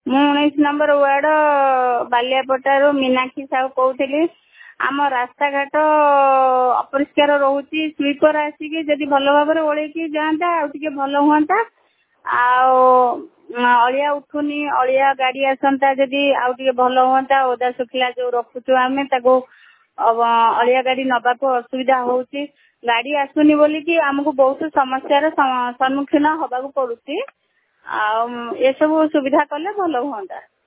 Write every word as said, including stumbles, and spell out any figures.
ମୁଁ ଉଣେଇଶ number ward ବାଲିଆପଟାରୁ ମୀନାକ୍ଷୀ ସାହୁ କହୁଥିଲି। ଆମ ରାସ୍ତାଘାଟ ଅପରିଷ୍କାର ରହୁଛି, ସ୍ୱିପର ଆସିକି ଯଦି ଭଲ ଭାବରେ ଓଳେଇକି ଯାଆନ୍ତା ଆଉ ଟିକେ ଭଲ ହୁଅନ୍ତା। ଆଉ ଅଳିଆ ଉଠୁନି, ଅଳିଆ ଗାଡି ଆସନ୍ତା ଯଦି ଆଉ ଟିକେ ଭଲ ହୁଅନ୍ତା। ଓଦା ଶୁଖିଲା ଯୋଉ ରଖୁଛୁ ଆମେ ତାକୁ ଅଳିଆ ଗାଡି ନବାକୁ ଅସୁବିଧା ହଉଛି। ଗାଡି ଆସୁନି ବୋଲିକି ଆମକୁ ବହୁତ ସମସ୍ୟାର ସମ୍ମୁଖୀନ ହବାକୁ ପଡୁଛି। ଆଉ ଏସବୁ ସୁବିଧା କଲେ ଭଲ ହୁଅନ୍ତା।